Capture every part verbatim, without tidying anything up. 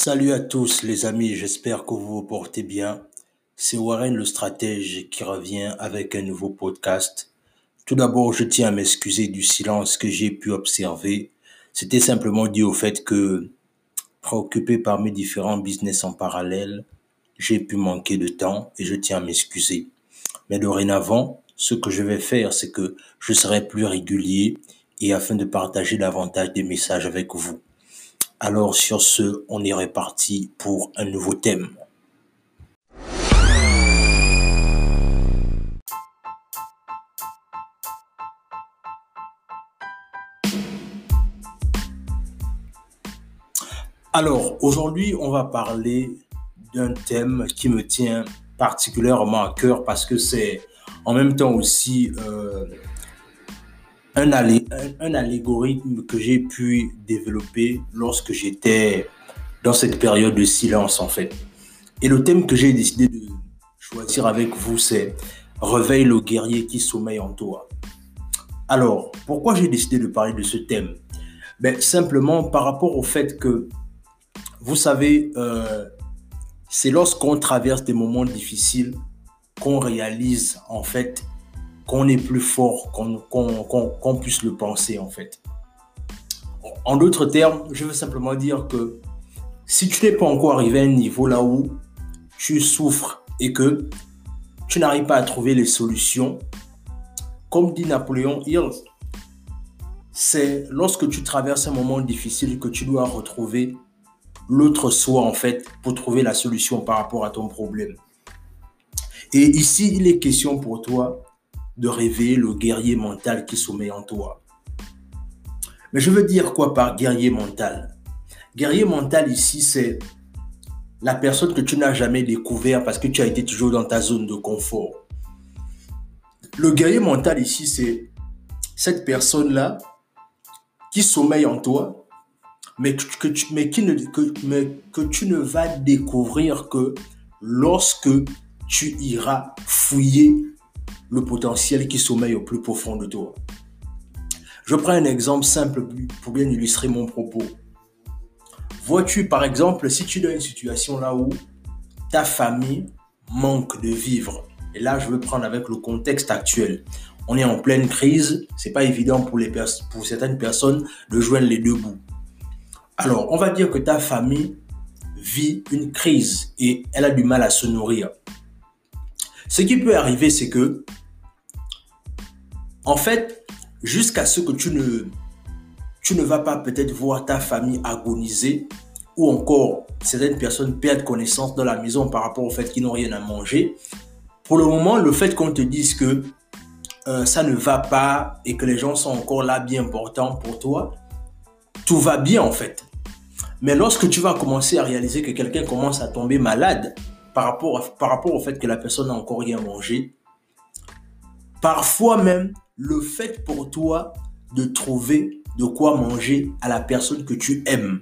Salut à tous les amis, j'espère que vous vous portez bien. C'est Warren le stratège qui revient avec un nouveau podcast. Tout d'abord, je tiens à m'excuser du silence que j'ai pu observer. C'était simplement dû au fait que, préoccupé par mes différents business en parallèle, j'ai pu manquer de temps et je tiens à m'excuser. Mais dorénavant, ce que je vais faire, c'est que je serai plus régulier et afin de partager davantage des messages avec vous. Alors sur ce, on est reparti pour un nouveau thème. Alors aujourd'hui, on va parler d'un thème qui me tient particulièrement à cœur parce que c'est en même temps aussi euh, un, allé- un, un algorithme que j'ai pu développer lorsque j'étais dans cette période de silence en fait. Et le thème que j'ai décidé de choisir avec vous, c'est Réveille le guerrier qui sommeille en toi. Alors, pourquoi j'ai décidé de parler de ce thème? Ben, simplement par rapport au fait que, vous savez, euh, c'est lorsqu'on traverse des moments difficiles qu'on réalise en fait qu'on est plus fort qu'on qu'on, qu'on, qu'on puisse le penser en fait. En d'autres termes, je veux simplement dire que si tu n'es pas encore arrivé à un niveau là où tu souffres et que tu n'arrives pas à trouver les solutions, comme dit Napoléon Hill, c'est lorsque tu traverses un moment difficile que tu dois retrouver l'autre soi en fait pour trouver la solution par rapport à ton problème. Et ici, il est question pour toi de réveiller le guerrier mental qui sommeille en toi. Mais je veux dire quoi par guerrier mental? Guerrier mental ici, c'est la personne que tu n'as jamais découvert parce que tu as été toujours dans ta zone de confort. Le guerrier mental ici, c'est cette personne-là qui sommeille en toi, mais que tu, mais qui ne, que, mais que tu ne vas découvrir que lorsque tu iras fouiller le potentiel qui sommeille au plus profond de toi. Je prends un exemple simple pour bien illustrer mon propos. Vois-tu, par exemple, si tu es dans une situation là où ta famille manque de vivre, et là je veux prendre avec le contexte actuel, on est en pleine crise, c'est pas évident pour, les pers- pour certaines personnes de joindre les deux bouts. Alors, on va dire que ta famille vit une crise et elle a du mal à se nourrir. Ce qui peut arriver, c'est que, en fait, jusqu'à ce que tu ne, tu ne vas pas peut-être voir ta famille agoniser ou encore certaines personnes perdent connaissance dans la maison par rapport au fait qu'ils n'ont rien à manger. Pour le moment, le fait qu'on te dise que euh, ça ne va pas et que les gens sont encore là bien importants pour toi, tout va bien en fait. Mais lorsque tu vas commencer à réaliser que quelqu'un commence à tomber malade par rapport, à, par rapport au fait que la personne n'a encore rien mangé, parfois même, le fait pour toi de trouver de quoi manger à la personne que tu aimes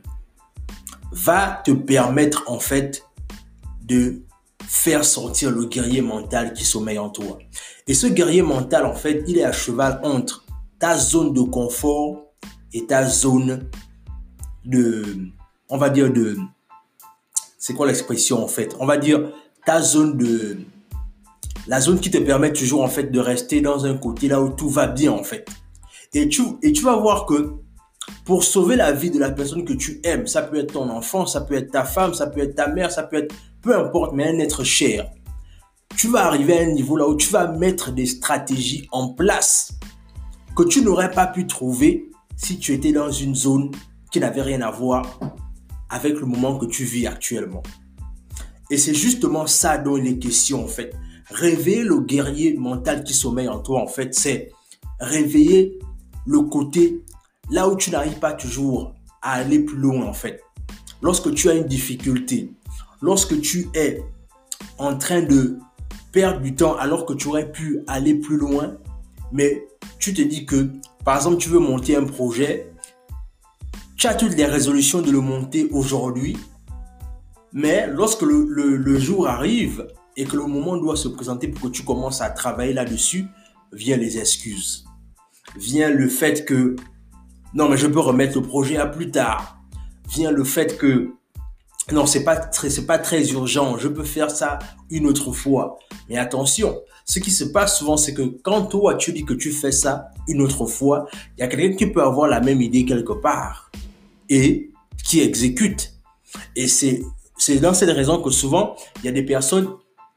va te permettre en fait de faire sortir le guerrier mental qui sommeille en toi. Et ce guerrier mental, en fait, il est à cheval entre ta zone de confort et ta zone de, on va dire de, c'est quoi l'expression en fait? On va dire ta zone de, la zone qui te permet toujours en fait de rester dans un côté là où tout va bien en fait. Et tu, et tu vas voir que pour sauver la vie de la personne que tu aimes, ça peut être ton enfant, ça peut être ta femme, ça peut être ta mère, ça peut être peu importe, mais un être cher. Tu vas arriver à un niveau là où tu vas mettre des stratégies en place que tu n'aurais pas pu trouver si tu étais dans une zone qui n'avait rien à voir avec le moment que tu vis actuellement. Et c'est justement ça dont il est question en fait. Réveiller le guerrier mental qui sommeille en toi en fait, c'est réveiller le côté là où tu n'arrives pas toujours à aller plus loin en fait. Lorsque tu as une difficulté, lorsque tu es en train de perdre du temps alors que tu aurais pu aller plus loin, mais tu te dis que, par exemple, tu veux monter un projet, tu as toutes les résolutions de le monter aujourd'hui, mais lorsque le, le, le jour arrive et que le moment doit se présenter pour que tu commences à travailler là-dessus, viennent les excuses. Vient le fait que, non mais je peux remettre le projet à plus tard. Vient le fait que, non, c'est pas très, c'est pas très urgent. Je peux faire ça une autre fois. Mais attention, ce qui se passe souvent, c'est que quand toi, tu dis que tu fais ça une autre fois, il y a quelqu'un qui peut avoir la même idée quelque part et qui exécute. Et c'est, c'est dans cette raison que souvent, il y a des personnes,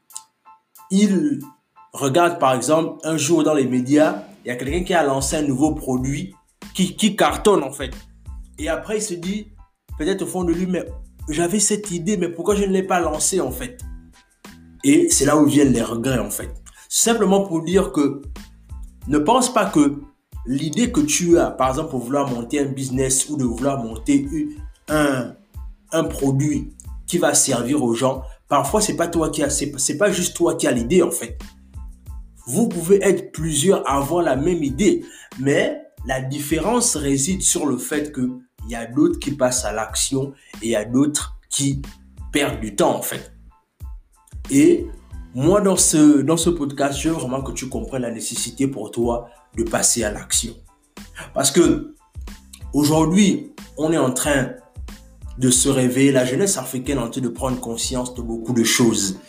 ils regardent par exemple un jour dans les médias, il y a quelqu'un qui a lancé un nouveau produit qui, qui cartonne en fait. Et après, il se dit, peut-être au fond de lui, mais j'avais cette idée, mais pourquoi je ne l'ai pas lancée en fait? Et c'est là où viennent les regrets en fait. Simplement pour dire que ne pense pas que l'idée que tu as, par exemple, pour vouloir monter un business ou de vouloir monter un, un produit qui va servir aux gens, parfois c'est pas toi qui as, c'est, c'est pas juste toi qui as l'idée en fait. Vous pouvez être plusieurs à avoir la même idée, mais la différence réside sur le fait que il y a d'autres qui passent à l'action et il y a d'autres qui perdent du temps en fait. Et moi, dans ce, dans ce podcast, je veux vraiment que tu comprennes la nécessité pour toi de passer à l'action. Parce que aujourd'hui, on est en train de se réveiller. La jeunesse africaine est en train de prendre conscience de beaucoup de choses.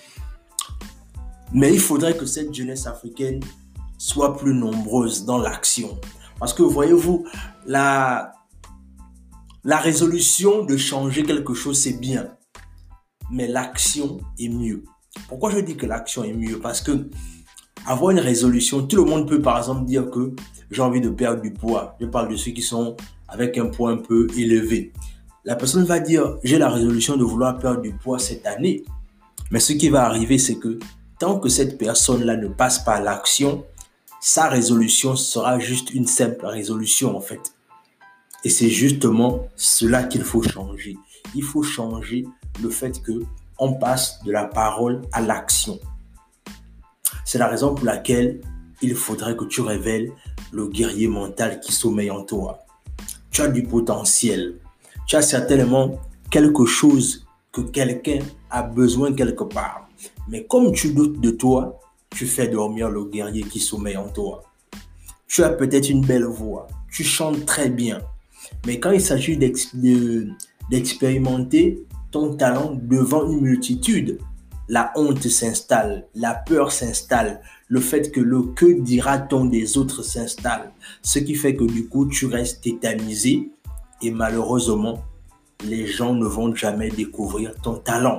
Mais il faudrait que cette jeunesse africaine soit plus nombreuse dans l'action. Parce que voyez-vous, la, la résolution de changer quelque chose, c'est bien. Mais l'action est mieux. Pourquoi je dis que l'action est mieux? Parce que avoir une résolution, tout le monde peut par exemple dire que j'ai envie de perdre du poids. Je parle de ceux qui sont avec un poids un peu élevé. La personne va dire, j'ai la résolution de vouloir perdre du poids cette année. Mais ce qui va arriver, c'est que tant que cette personne-là ne passe pas à l'action, sa résolution sera juste une simple résolution en fait. Et c'est justement cela qu'il faut changer. Il faut changer le fait que on passe de la parole à l'action. C'est la raison pour laquelle il faudrait que tu révèles le guerrier mental qui sommeille en toi. Tu as du potentiel. Tu as certainement quelque chose que quelqu'un a besoin quelque part. Mais comme tu doutes de toi, tu fais dormir le guerrier qui sommeille en toi. Tu as peut-être une belle voix. Tu chantes très bien. Mais quand il s'agit d'ex- de, d'expérimenter ton talent devant une multitude, la honte s'installe, la peur s'installe, le fait que le que dira-t-on des autres s'installe. Ce qui fait que du coup, tu restes tétanisé et malheureusement, les gens ne vont jamais découvrir ton talent.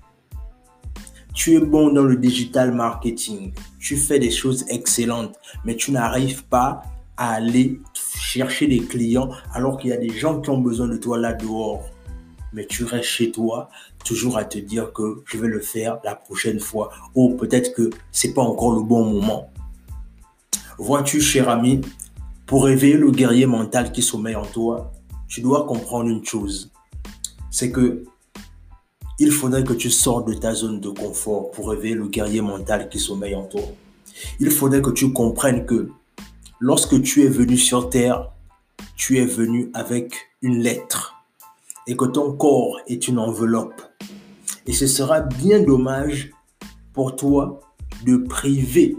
Tu es bon dans le digital marketing, tu fais des choses excellentes, mais tu n'arrives pas à aller chercher des clients alors qu'il y a des gens qui ont besoin de toi là dehors. Mais tu restes chez toi, toujours à te dire que je vais le faire la prochaine fois. Ou peut-être que c'est pas encore le bon moment. Vois-tu, cher ami, pour réveiller le guerrier mental qui sommeille en toi, tu dois comprendre une chose. C'est que il faudrait que tu sortes de ta zone de confort pour réveiller le guerrier mental qui sommeille en toi. Il faudrait que tu comprennes que lorsque tu es venu sur Terre, tu es venu avec une lettre. Et que ton corps est une enveloppe. Et ce sera bien dommage pour toi de priver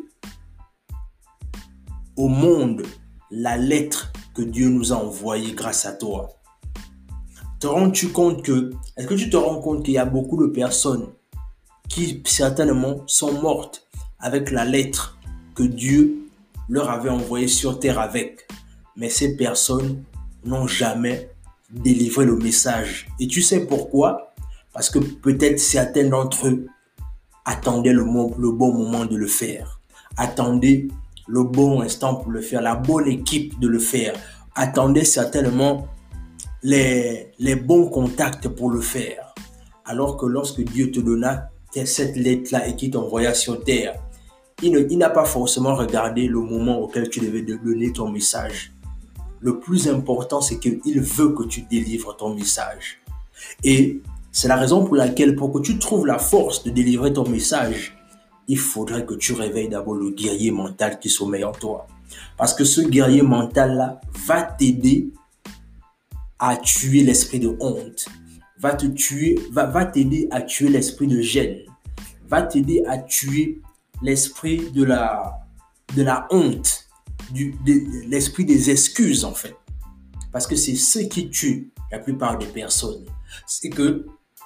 au monde la lettre que Dieu nous a envoyée grâce à toi. Te rends-tu compte que, est-ce que tu te rends compte qu'il y a beaucoup de personnes qui certainement sont mortes avec la lettre que Dieu leur avait envoyée sur terre avec, mais ces personnes n'ont jamais délivrer le message. Et tu sais pourquoi? Parce que peut-être certains d'entre eux attendaient le, le bon moment de le faire. Attendaient le bon instant pour le faire, la bonne équipe de le faire. Attendaient certainement les, les bons contacts pour le faire. Alors que lorsque Dieu te donna cette lettre-là et qu'il t'envoya sur terre, il, ne, il n'a pas forcément regardé le moment auquel tu devais donner ton message. Le plus important, c'est qu'il veut que tu délivres ton message. Et c'est la raison pour laquelle, pour que tu trouves la force de délivrer ton message, il faudrait que tu réveilles d'abord le guerrier mental qui sommeille en toi. Parce que ce guerrier mental-là va t'aider à tuer l'esprit de honte, va te tuer, va, va t'aider à tuer l'esprit de gêne, va t'aider à tuer l'esprit de la, de la honte, Du, de, l'esprit des excuses en fait, parce que c'est ce qui tue la plupart des personnes. C'est que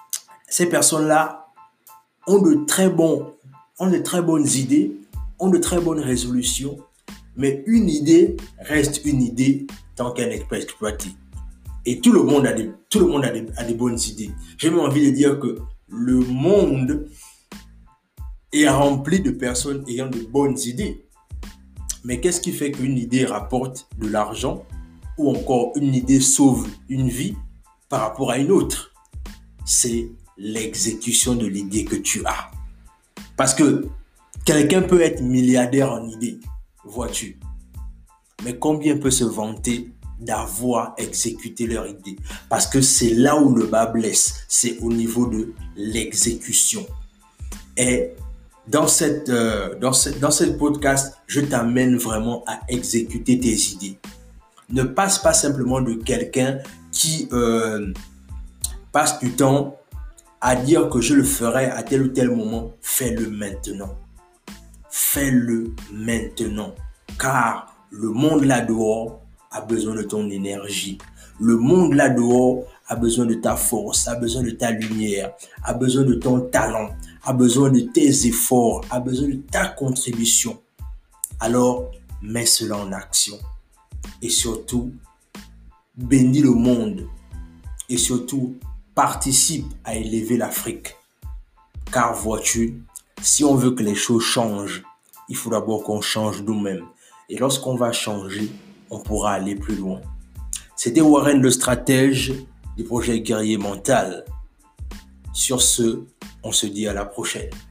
ces personnes-là ont de très bons, ont de très bonnes idées, ont de très bonnes résolutions, mais une idée reste une idée tant qu'elle n'est pas exploitée. Et tout le monde a des, tout le monde a des, a des bonnes idées. J'ai même envie de dire que le monde est rempli de personnes ayant de bonnes idées. Mais qu'est-ce qui fait qu'une idée rapporte de l'argent ou encore une idée sauve une vie par rapport à une autre? C'est l'exécution de l'idée que tu as. Parce que quelqu'un peut être milliardaire en idée, vois-tu. Mais combien peut se vanter d'avoir exécuté leur idée? Parce que c'est là où le bas blesse, c'est au niveau de l'exécution. Et dans cette, euh, dans cette, dans cette podcast, je t'amène vraiment à exécuter tes idées. Ne passe pas simplement de quelqu'un qui euh, passe du temps à dire que je le ferai à tel ou tel moment. Fais-le maintenant. Fais-le maintenant. Car le monde là-dehors a besoin de ton énergie. Le monde là-dehors a besoin de ta force, a besoin de ta lumière, a besoin de ton talent, a besoin de tes efforts, a besoin de ta contribution. Alors, mets cela en action. Et surtout, bénis le monde. Et surtout, participe à élever l'Afrique. Car vois-tu, si on veut que les choses changent, il faut d'abord qu'on change nous-mêmes. Et lorsqu'on va changer, on pourra aller plus loin. C'était Warren le stratège du projet Guerrier Mental. Sur ce, on se dit à la prochaine.